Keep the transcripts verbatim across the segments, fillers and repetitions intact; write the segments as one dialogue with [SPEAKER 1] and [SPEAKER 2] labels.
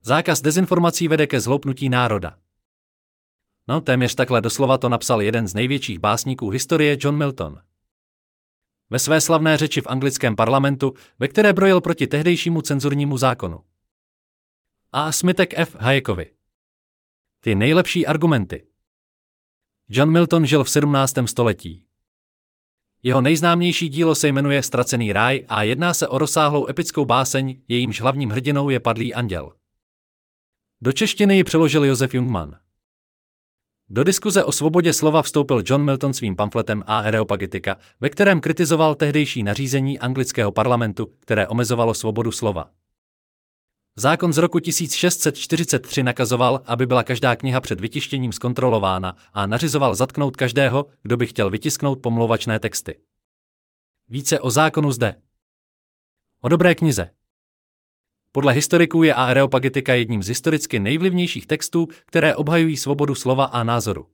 [SPEAKER 1] Zákaz dezinformací vede ke zhloupnutí národa. No, téměř takhle doslova to napsal jeden z největších básníků historie John Milton. Ve své slavné řeči v anglickém parlamentu, ve které brojil proti tehdejšímu cenzurnímu zákonu. A smitek F. Hayekovi. Ty nejlepší argumenty. John Milton žil v sedmnáctém století. Jeho nejznámější dílo se jmenuje Ztracený ráj a jedná se o rozsáhlou epickou báseň, jejímž hlavním hrdinou je padlý anděl. Do češtiny ji přeložil Josef Jungmann. Do diskuze o svobodě slova vstoupil John Milton svým pamfletem Areopagitica, ve kterém kritizoval tehdejší nařízení anglického parlamentu, které omezovalo svobodu slova. Zákon z roku tisíc šest set čtyřicet tři nakazoval, aby byla každá kniha před vytištěním zkontrolována a nařizoval zatknout každého, kdo by chtěl vytisknout pomlouvačné texty. Více o zákonu zde. O dobré knize. Podle historiků je Areopagitica jedním z historicky nejvlivnějších textů, které obhajují svobodu slova a názoru.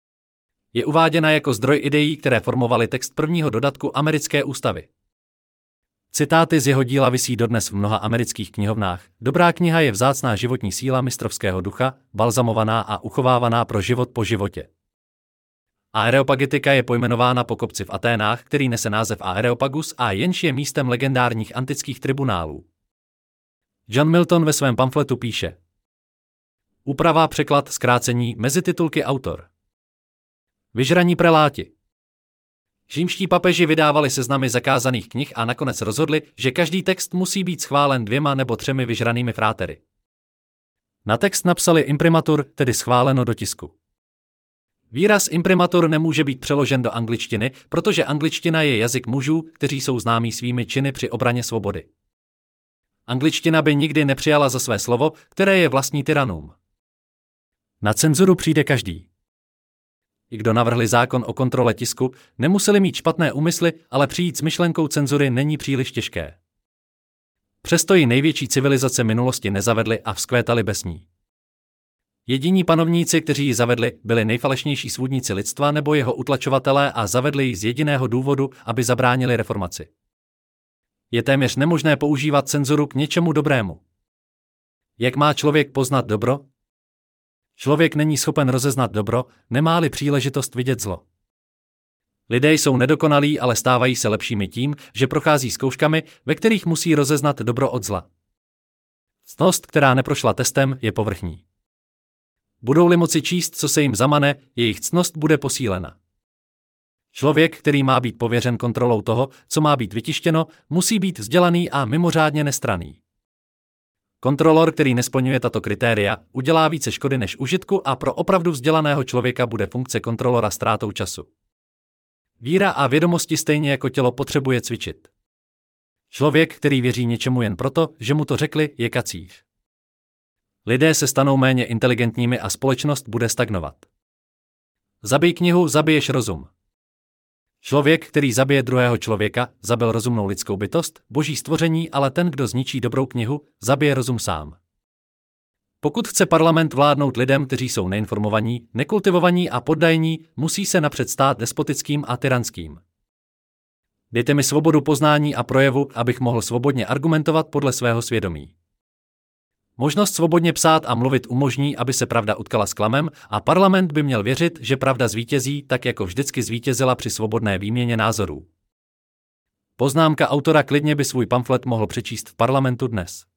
[SPEAKER 1] Je uváděna jako zdroj ideí, které formovaly text prvního dodatku americké ústavy. Citáty z jeho díla visí dodnes v mnoha amerických knihovnách. Dobrá kniha je vzácná životní síla mistrovského ducha, balzamovaná a uchovávaná pro život po životě. Areopagitica je pojmenována po kopci v Aténách, který nese název Areopagus a jenž je místem legendárních antických tribunálů. John Milton ve svém pamfletu píše: Úprava, překlad, zkrácení, mezititulky, autor. Vyžraní preláti. Římští papeži vydávali seznamy zakázaných knih a nakonec rozhodli, že každý text musí být schválen dvěma nebo třemi vyžranými frátery. Na text napsali imprimatur, tedy schváleno do tisku. Výraz imprimatur nemůže být přeložen do angličtiny, protože angličtina je jazyk mužů, kteří jsou známí svými činy při obraně svobody. Angličtina by nikdy nepřijala za své slovo, které je vlastní tyranům. Na cenzuru přijde každý. I kdo navrhli zákon o kontrole tisku, nemuseli mít špatné úmysly, ale přijít s myšlenkou cenzury není příliš těžké. Přesto ji největší civilizace minulosti nezavedly a vzkvétaly bez ní. Jediní panovníci, kteří ji zavedli, byli nejfalešnější svůdníci lidstva nebo jeho utlačovatelé a zavedli ji z jediného důvodu, aby zabránili reformaci. Je téměř nemožné používat cenzuru k něčemu dobrému. Jak má člověk poznat dobro? Člověk není schopen rozeznat dobro, nemá-li příležitost vidět zlo. Lidé jsou nedokonalí, ale stávají se lepšími tím, že prochází zkouškami, ve kterých musí rozeznat dobro od zla. Ctnost, která neprošla testem, je povrchní. Budou-li moci číst, co se jim zamane, jejich ctnost bude posílena. Člověk, který má být pověřen kontrolou toho, co má být vytištěno, musí být vzdělaný a mimořádně nestranný. Kontrolor, který nesplňuje tato kritéria, udělá více škody než užitku a pro opravdu vzdělaného člověka bude funkce kontrolora ztrátou času. Víra a vědomosti stejně jako tělo potřebuje cvičit. Člověk, který věří něčemu jen proto, že mu to řekli, je kacíř. Lidé se stanou méně inteligentními a společnost bude stagnovat. Zabij knihu, zabiješ rozum. Člověk, který zabije druhého člověka, zabil rozumnou lidskou bytost, boží stvoření, ale ten, kdo zničí dobrou knihu, zabije rozum sám. Pokud chce parlament vládnout lidem, kteří jsou neinformovaní, nekultivovaní a poddajní, musí se napřed stát despotickým a tyranským. Dejte mi svobodu poznání a projevu, abych mohl svobodně argumentovat podle svého svědomí. Možnost svobodně psát a mluvit umožní, aby se pravda utkala s klamem a parlament by měl věřit, že pravda zvítězí, tak jako vždycky zvítězila při svobodné výměně názorů. Poznámka autora: klidně by svůj pamflet mohl přečíst v parlamentu dnes.